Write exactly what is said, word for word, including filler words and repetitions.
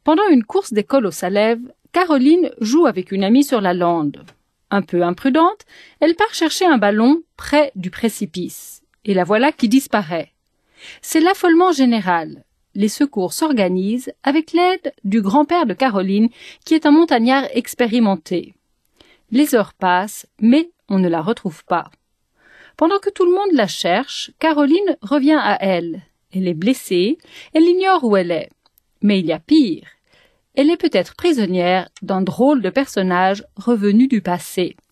Pendant une course d'école au Salève, Caroline joue avec une amie sur la lande. Un peu imprudente, elle part chercher un ballon près du précipice. Et la voilà qui disparaît. C'est l'affolement général. Les secours s'organisent avec l'aide du grand-père de Caroline, qui est un montagnard expérimenté. Les heures passent, mais on ne la retrouve pas. Pendant que tout le monde la cherche, Caroline revient à elle. Elle est blessée, elle ignore où elle est. Mais il y a pire. Elle est peut-être prisonnière d'un drôle de personnage revenu du passé.